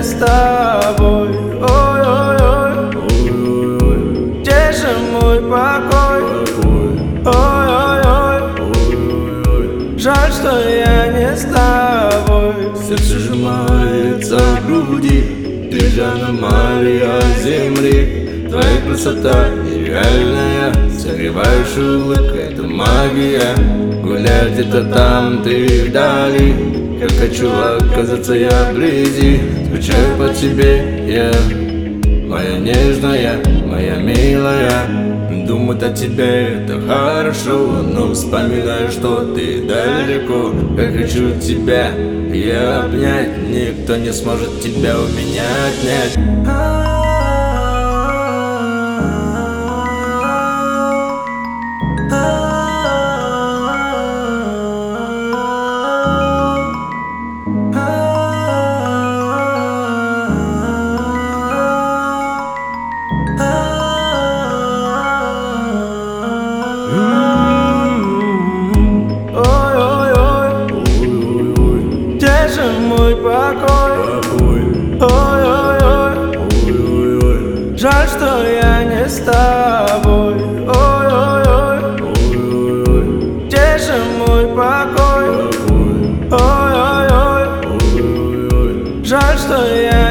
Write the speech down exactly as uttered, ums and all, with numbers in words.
с тобой. Ой-ой-ой, где же мой покой? Ой-ой-ой, жаль, что я не с тобой. Сердце сжимается в груди, ты же аномалия земли. Твоя красота нереальная, согреваешь улыбкой, это магия. Гулять где-то там, ты вдали, как хочу оказаться я вблизи. Скучаю по тебе я, моя нежная, моя милая. Думать о тебе это хорошо, но вспоминаю, что ты далеко. Как хочу тебя я обнять, никто не сможет тебя у меня отнять. Мой покой. Ой-ой-ой, жаль, что я не с тобой. Ой-ой-ой, где же мой покой? Ой-ой-ой, жаль, что я